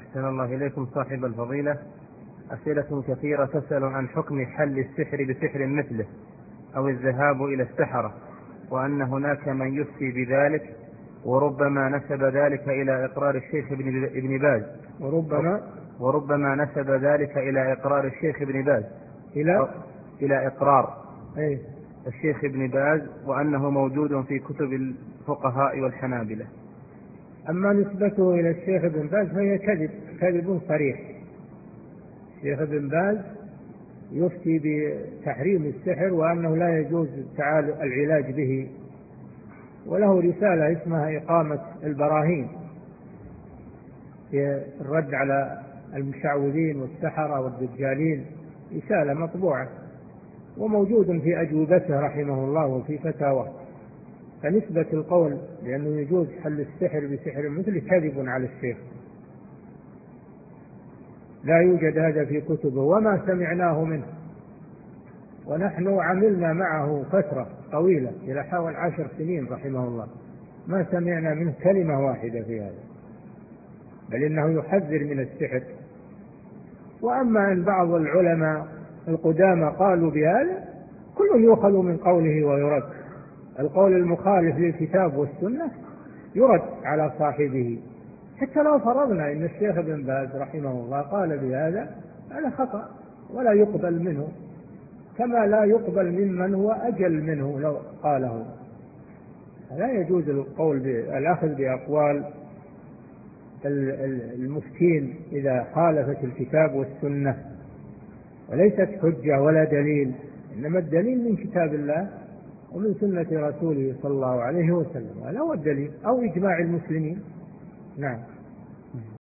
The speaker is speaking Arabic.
أحسن الله إليكم صاحب الفضيلة. أسئلة كثيرة تسأل عن حكم حل السحر بسحر مثله أو الذهاب إلى السحرة، وأن هناك من يفتي بذلك، وربما نسب ذلك إلى إقرار الشيخ ابن باز. وربما نسب ذلك إلى إقرار الشيخ ابن باز إلى إقرار الشيخ ابن باز، وأنه موجود في كتب الفقهاء والحنابلة. أما نسبته إلى الشيخ ابن باز فهي كذب صريح. الشيخ ابن باز يفتي بتحريم السحر وأنه لا يجوز العلاج به، وله رسالة اسمها إقامة البراهين في الرد على المشعوذين والسحرة والدجالين، رسالة مطبوعة وموجود في أجوبته رحمه الله وفي فتاواه. فنسبة القول لأنه يجوز حل السحر بسحر مثل كذب على الشيخ، لا يوجد هذا في كتبه وما سمعناه منه، ونحن عملنا معه فترة طويلة إلى حوالي 10 سنين رحمه الله، ما سمعنا منه كلمة واحدة في هذا، بل إنه يحذر من السحر. وأما أن بعض العلماء القدامى قالوا بهذا، كل يؤخذ من قوله ويرد. القول المخالف للكتاب والسنة يرد على صاحبه، حتى لو فرضنا أن الشيخ ابن باز رحمه الله قال بهذا، هذا خطأ ولا يقبل منه، كما لا يقبل ممن هو أجل منه لو قاله. لا يجوز الأخذ بأقوال المفتين إذا خالفت الكتاب والسنة، وليست حجة ولا دليل، إنما الدليل من كتاب الله ومن سنة رسوله صلى الله عليه وسلم، هذا هو الدليل، أو إجماع المسلمين. نعم.